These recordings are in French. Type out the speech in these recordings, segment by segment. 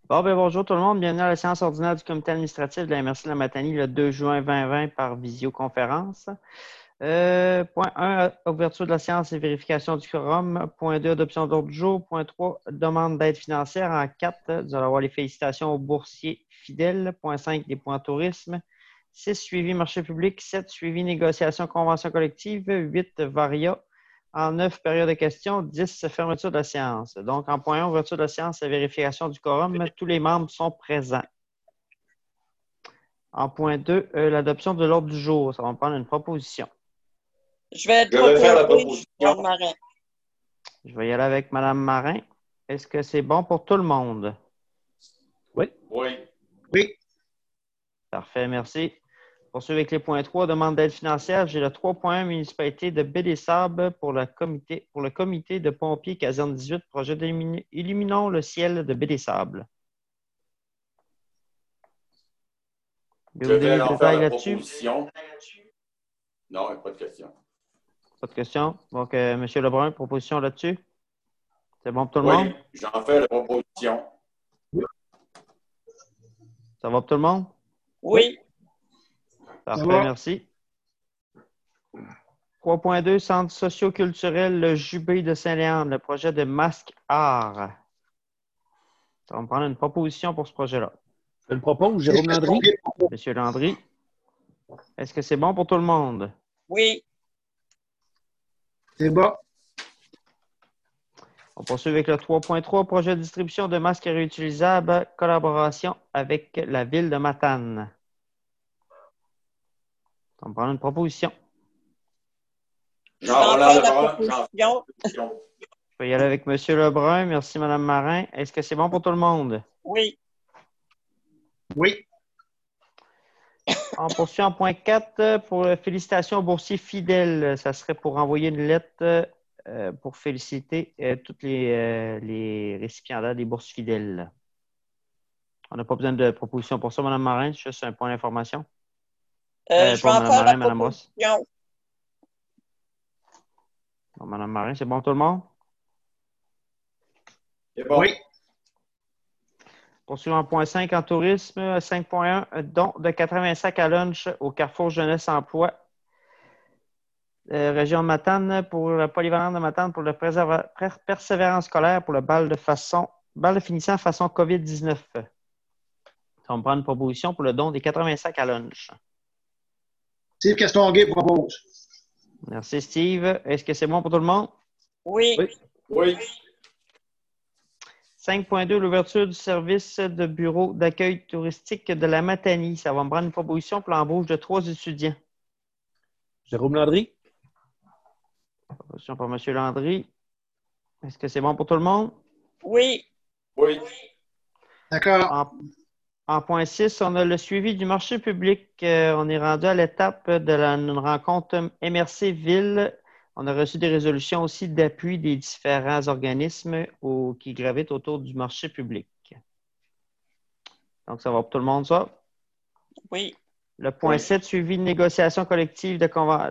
Bon, ben bonjour tout le monde. Bienvenue à la séance ordinaire du comité administratif de la MRC de la Matanie le 2 juin 2020 par visioconférence. Point 1, ouverture de la séance et vérification du quorum. Point 2, adoption d'ordre du jour. Point 3, demande d'aide financière. En 4, nous allons avoir les félicitations aux boursiers fidèles. Point 5, des points tourisme. 6, suivi marché public. 7, suivi négociation convention collective. 8, varia. En 9, période de questions. 10, fermeture de la séance. Donc, en point 1, ouverture de la séance et vérification du quorum, tous les membres sont présents. En point 2, l'adoption de l'ordre du jour. Ça va me prendre une proposition. Je vais faire la proposition. Je vais y aller avec Mme Marin. Est-ce que c'est bon pour tout le monde? Oui. Oui. Oui. Parfait, merci. Poursuivre avec les points 3, demande d'aide financière. J'ai le 3.1 municipalité de Baie-des-Sables pour le comité de pompiers caserne 18, projet d'Illuminons le ciel de Baie-des-Sables. Je vais en faire la proposition. Non, il n'y a pas de question. Pas de question. Donc, M. Lebrun, proposition là-dessus? C'est bon pour tout le monde? Oui, j'en fais la proposition. Ça va pour tout le monde? Oui. Parfait, merci. 3.2, Centre socio-culturel Le Jubé de Saint-Léandre, le projet de masque art. Ça va me prendre une proposition pour ce projet-là. Je le propose, Jérôme Landry. Monsieur Landry, est-ce que c'est bon pour tout le monde? Oui. C'est bon. On poursuit avec le 3.3, projet de distribution de masques réutilisables, collaboration avec la ville de Matane. Ça va me prendre une proposition. Jean-Roland Lebrun. Je vais y aller avec M. Lebrun. Merci, Mme Marin. Est-ce que c'est bon pour tout le monde? Oui. Oui. On poursuit en point 4 pour félicitations aux boursiers fidèles. Ça serait pour envoyer une lettre pour féliciter tous les récipiendaires des bourses fidèles. On n'a pas besoin de proposition pour ça, Mme Marin. C'est juste un point d'information. Je vais en Mme faire Marin, la Mme Ross. proposition. Bon, Mme Marin, c'est bon pour tout le monde? C'est bon. Oui. Poursuivons en point 5 en tourisme. 5.1, don de 80 sacs à lunch au Carrefour Jeunesse Emploi. Région de Matane pour le polyvalent de Matane pour le persévérance scolaire pour le bal de finissant façon COVID-19. Ça va me prendre une proposition pour le don des 80 sacs à lunch. Steve Castonguay propose. Merci, Steve. Est-ce que c'est bon pour tout le monde? Oui. Oui. 5.2, l'ouverture du service de bureau d'accueil touristique de la Matanie. Ça va me prendre une proposition pour l'embauche de 3 étudiants. Jérôme Landry. Proposition pour M. Landry. Est-ce que c'est bon pour tout le monde? Oui. Oui. D'accord. En point 6, on a le suivi du marché public. On est rendu à l'étape de une rencontre MRC Ville. On a reçu des résolutions aussi d'appui des différents organismes qui gravitent autour du marché public. Donc, ça va pour tout le monde, ça? Oui. Le point 7, suivi de négociation collective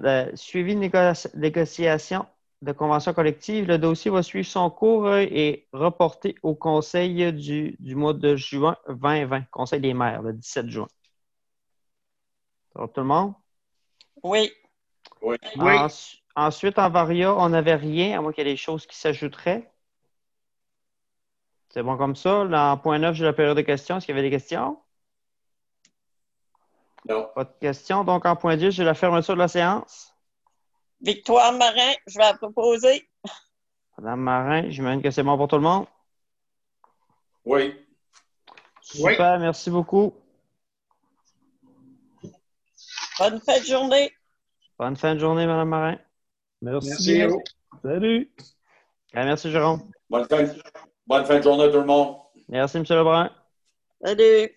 négociation de convention collective. Le dossier va suivre son cours et reporté au conseil du mois de juin 2020, conseil des maires, le 17 juin. Ça va pour tout le monde? Oui. Oui. Ensuite, en varia, on n'avait rien, à moins qu'il y ait des choses qui s'ajouteraient. C'est bon comme ça. Là, en point 9, j'ai la période de questions. Est-ce qu'il y avait des questions? Non. Pas de questions. Donc, en point 10, j'ai la fermeture de la séance. Victoire Marin, je vais la proposer. Madame Marin, j'imagine que c'est bon pour tout le monde? Oui. Super, merci beaucoup. Bonne fin de journée. Bonne fin de journée, Mme Marin. Merci bien. Salut. Merci, Jérôme. Bonne fin de journée à tout le monde. Merci, M. Lebrun. Salut.